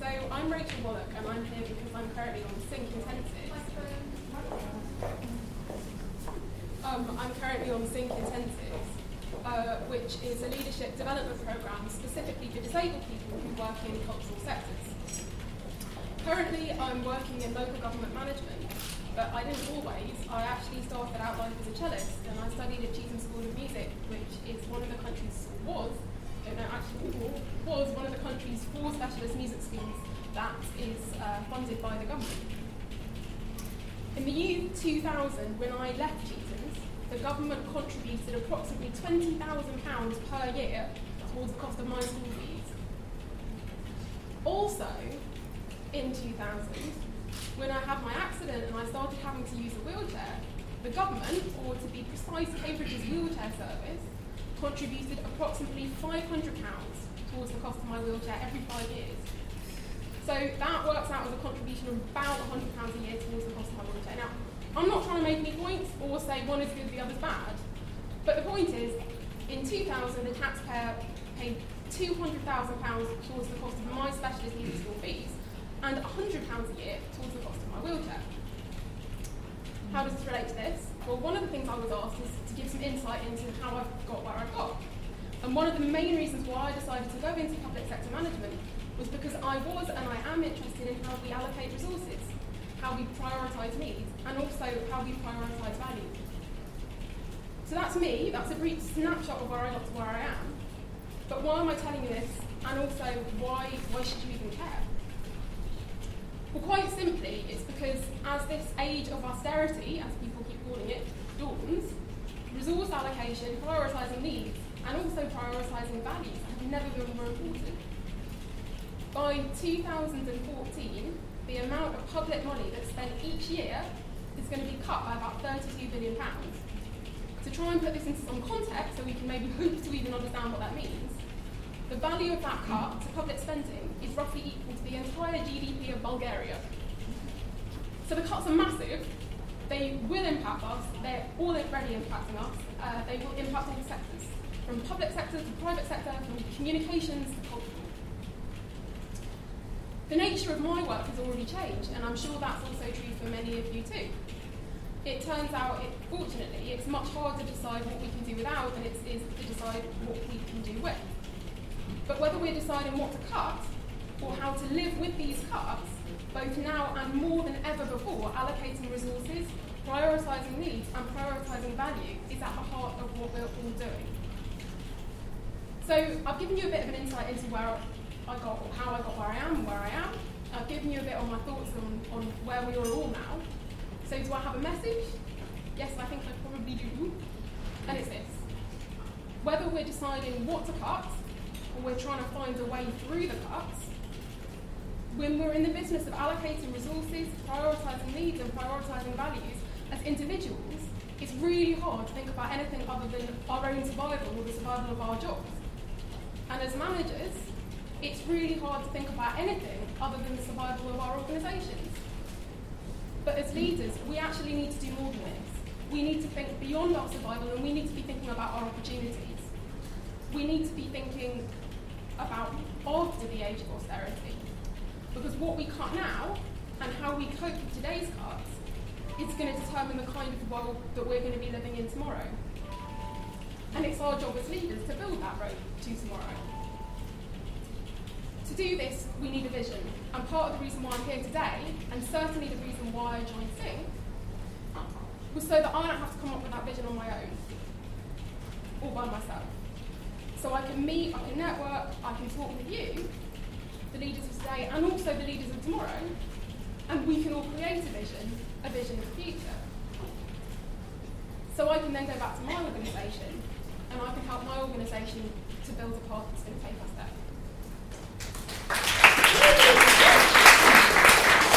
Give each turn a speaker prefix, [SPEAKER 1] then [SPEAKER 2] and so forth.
[SPEAKER 1] I'm Rachel Wallach, and I'm here because I'm currently on Sync Intensive. I'm currently on Sync Intensive, which is a leadership development programme specifically for disabled people who work in cultural sectors. Currently, I'm working in local government management, but I didn't always. I actually started out life as a cellist, and I studied at Chisholm School of Music, which is one of the country's was one of the country's 4 specialist music schools that is funded by the government. In the year 2000, when I left Chisholm's, the government contributed approximately £20,000 per year towards the cost of my school fees. Also, in 2000, when I had my accident and I started having to use a wheelchair, the government, or to be precise, Cambridge's wheelchair service, contributed approximately £500 towards the cost of my wheelchair every 5 years. So that works out as a contribution of about £100 a year towards the cost of my wheelchair. Now, I'm not trying to make any points or say one is good, the other's bad, but the point is, in 2000, the taxpayer paid £200,000 towards the cost of my specialist needs school fees, and £100 a year towards the cost of my wheelchair. How does this relate to this? Well, one of the things I was asked is to give some insight into how I've got where I've got. And one of the main reasons why I decided to go into public sector management was because I was and I am interested in how we allocate resources, how we prioritise needs, and also how we prioritise value. So that's me, that's a brief snapshot of where I got to where I am. But why am I telling you this? And also, why should you even care? Well, quite simply, it's because as this age of austerity, as people keep calling it, dawns, resource allocation, prioritising needs, and also prioritising values have never been more important. By 2014, the amount of public money that's spent each year is going to be cut by about £32 billion. To try and put this into some context so we can maybe hope to even understand what that means, the value of that cut to public spending is roughly equal to the entire GDP of Bulgaria. So the cuts are massive. They will impact us. They're already impacting us. They will impact all sectors, from public sector to private sector, from communications to cultural. The nature of my work has already changed, and I'm sure that's also true for many of you too. It turns out, fortunately, it's much harder to decide what we can do without than it is to decide what we can do with. But whether we're deciding what to cut, or how to live with these cuts, both now and more than ever before, allocating resources, prioritising needs, and prioritising value is at the heart of what we're all doing. So I've given you a bit of an insight into where I got, or how I got where I am and where I am. I've given you a bit on my thoughts on where we are all now. So do I have a message? Yes, I think I probably do. And it's this. Whether we're deciding what to cut, or we're trying to find a way through the cuts, when we're in the business of allocating resources, prioritising needs and prioritising values, as individuals, it's really hard to think about anything other than our own survival or the survival of our jobs. And as managers, it's really hard to think about anything other than the survival of our organisations. But as leaders, we actually need to do more than this. We need to think beyond our survival, and we need to be thinking about our opportunities. We need to be thinking about after the age of austerity. Because what we cut now, and how we cope with today's cuts, is going to determine the kind of world that we're going to be living in tomorrow. And it's our job as leaders to build that road to tomorrow. To do this, we need a vision. And part of the reason why I'm here today, and certainly the reason why I joined Sync, was so that I don't have to come up with that vision on my own, or by myself. So I can meet, I can network, I can talk with you, the leaders of today, and also the leaders of tomorrow, and we can all create a vision of the future. So I can then go back to my organisation, and I can help my organisation to build a path that's going to take us there.